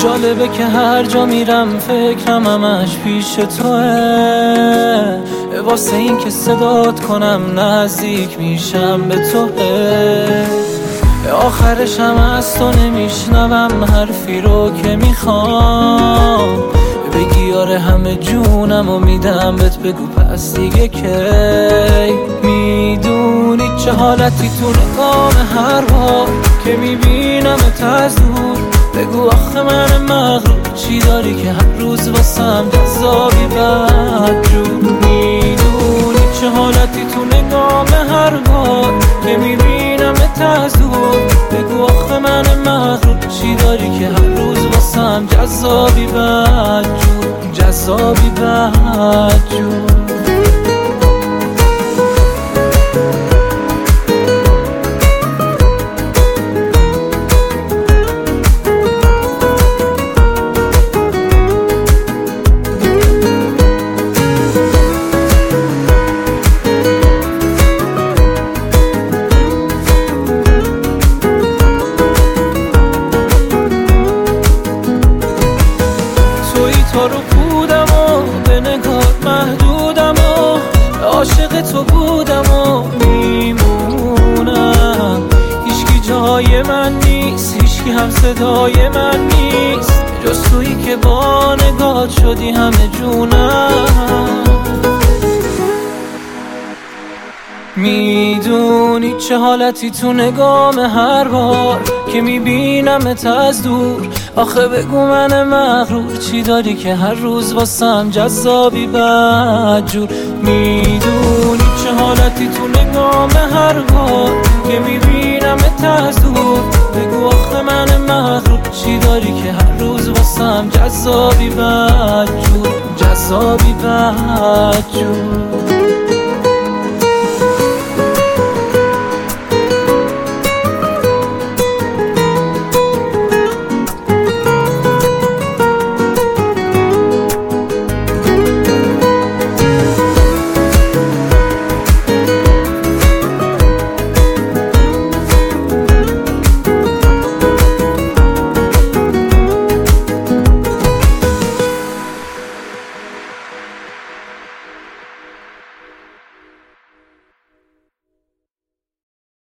جالبه که هر جا میرم فکرم همش پیش توه، واسه این که صدات کنم نزدیک میشم به توه. آخرش هم از تو نمیشنوم حرفی رو که میخوام بگی آره همه جونم و میدم بهت، بگو پس دیگه کی. میدونی چه حالتی تو نگام هر بار که میبینمت از دور، بگو آخه من مغرور چی داری که هر روز واسم جذابی بدجور. میدونی چه حالتی تو نگام هر بار که میبینمت از دور، بگو آخه من مغرور چی داری که هر روز واسم جذابی بدجور، جذابی بدجور. تو رو بودم و به نگات محدودم و عاشق تو بودم و میمونم. هیچکی جای من نیست، هیچکی هم صدای من نیست، جز تویی که با نگات شدی همه جونم. میدونی چه حالتی تو نگام هر بار که میبینمت از دور، آخه بگو من مغرور چی داری که هر روز واسم جذابی بدجور. میدونی چه حالتی تو نگام هر بار که میبینمت از دور، بگو آخه من مغرور چی داری که هر روز واسم جذابی بدجور، جذابی بدجور.